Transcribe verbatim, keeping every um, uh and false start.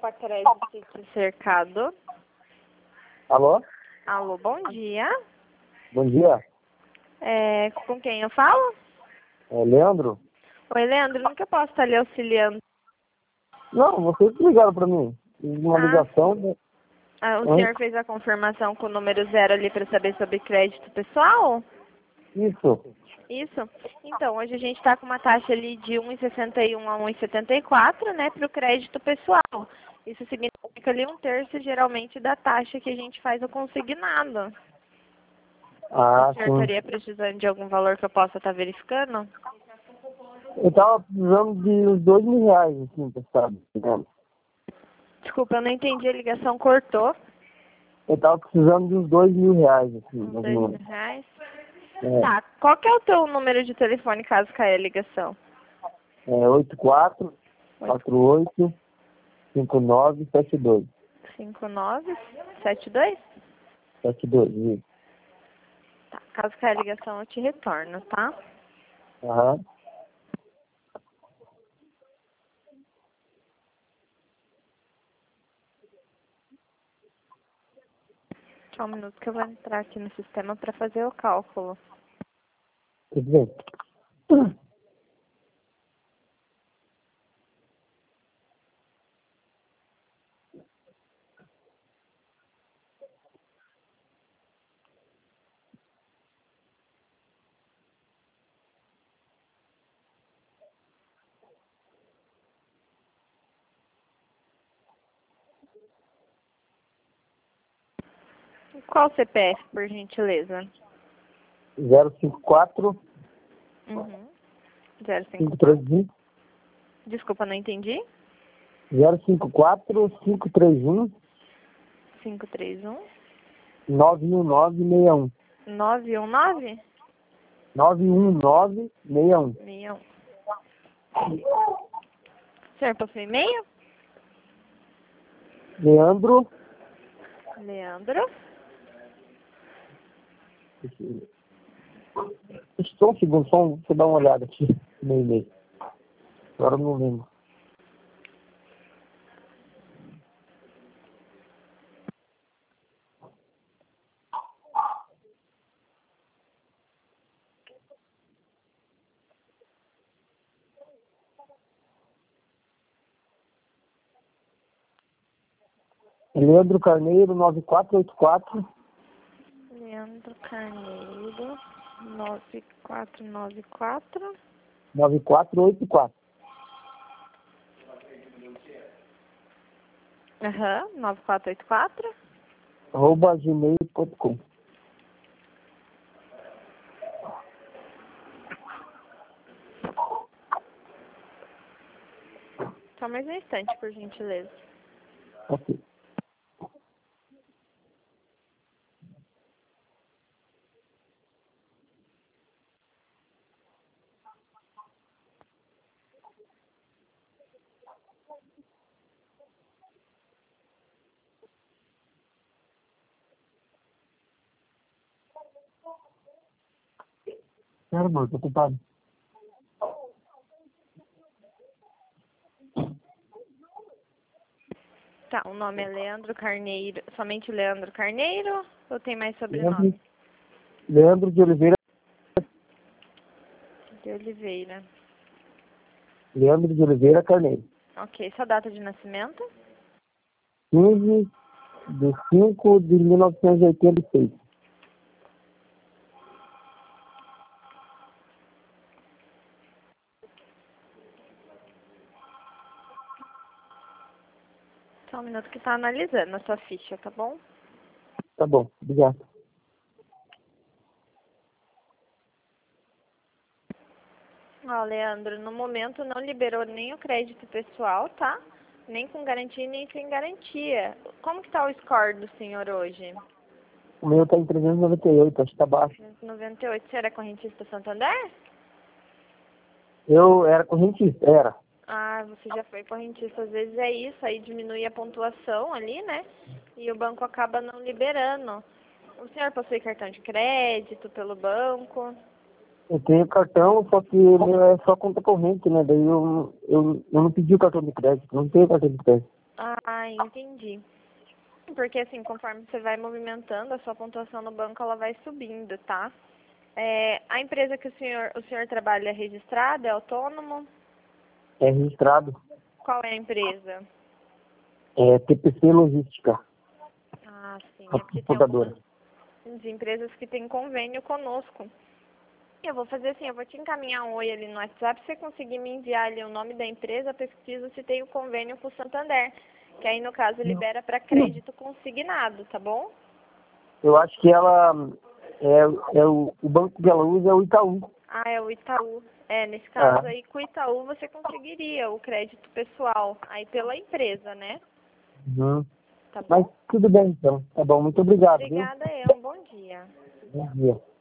Copa Crédito Sítio Cercado. Alô? Alô, bom dia. Bom dia. É, com quem eu falo? É Leandro? Oi, Leandro, nunca posso estar lhe auxiliando. Não, vocês que ligaram pra mim. Fiz uma Ah. ligação. Né? Ah, o Hã? senhor fez a confirmação com o número zero ali para saber sobre crédito pessoal? Isso. Isso. Então, hoje a gente está com uma taxa ali de um vírgula sessenta e um a um vírgula setenta e quatro, né, para o crédito pessoal. Isso significa ali um terço, geralmente, da taxa que a gente faz o consignado. Ah, O senhor sim. estaria precisando de algum valor que eu possa estar verificando? Eu tava precisando de uns dois mil reais, assim, sabe? Desculpa, eu não entendi, a ligação cortou. Eu tava precisando de uns dois mil reais, assim, Uns mais ou dois mil menos. reais. É, Tá, qual que é o teu número de telefone caso caia a ligação? é oito quatro quatro oito cinco nove sete dois. cinco nove sete dois? sete dois, isso. Tá, caso caia a ligação eu te retorno, tá? Aham. Só um minuto que eu vou entrar aqui no sistema para fazer o cálculo. Tudo bem. Qual C P F, por gentileza? zero cinco quatro Uhum. zero cinco cinco três um. Desculpa, não entendi. zero cinco quatro cinco três um cinco três um nove um nove seis um. nove um nove nove um nove seis um. seis um. O senhor possui e-mail? Leandro. Leandro. Só um segundo, só um, deixa eu dar uma olhada aqui no e-mail. Agora eu não lembro. Leandro Carneiro, nove quatro oito quatro. Leandro Carneiro. nove quatro nove quatro. nove quatro oito quatro. Aham, nove quatro oito quatro. arroba gmail ponto com. Só mais um instante, por gentileza. Ok. Sério, amor, tô ocupado. Tá, o nome é Leandro Carneiro. Somente Leandro Carneiro? Ou tem mais Leandro, sobrenome? Leandro de Oliveira. De Oliveira. Leandro de Oliveira Carneiro. Ok, sua data de nascimento? quinze de cinco de mil novecentos e oitenta e seis. Só um minuto que tá analisando a sua ficha, tá bom? Tá bom, obrigado. Ó, Leandro, no momento não liberou nem o crédito pessoal, tá? Nem com garantia, nem sem garantia. Como que tá o score do senhor hoje? O meu tá em trezentos e noventa e oito, acho que tá baixo. trezentos e noventa e oito. Você era correntista Santander? Eu era correntista, era. Ah, você já foi correntista. Às vezes é isso, aí diminui a pontuação ali, né? E o banco acaba não liberando. O senhor possui cartão de crédito pelo banco? Eu tenho cartão, só que ele é só conta corrente, né? Daí eu, eu, eu não pedi o cartão de crédito, não tenho cartão de crédito. Ah, entendi. Porque assim, conforme você vai movimentando, a sua pontuação no banco ela vai subindo, tá? É, a empresa que o senhor, o senhor trabalha é registrada, é autônomo? É registrado. Qual é a empresa? É T P C Logística, Ah, sim, a é porque tem transportadora. algumas empresas que têm convênio conosco. Eu vou fazer assim, eu vou te encaminhar um oi ali no WhatsApp, se você conseguir me enviar ali o nome da empresa, eu pesquiso se tem o convênio com o Santander, que aí no caso libera para crédito consignado, tá bom? Eu acho que ela, é, é o, o banco que ela usa é o Itaú. Ah, é o Itaú. É, nesse caso Ah, aí com o Itaú você conseguiria o crédito pessoal, aí pela empresa, né? uhum. Tá Mas bom? tudo bem então, tá bom, muito obrigado, viu? Obrigada, eu. Um bom dia. Bom dia.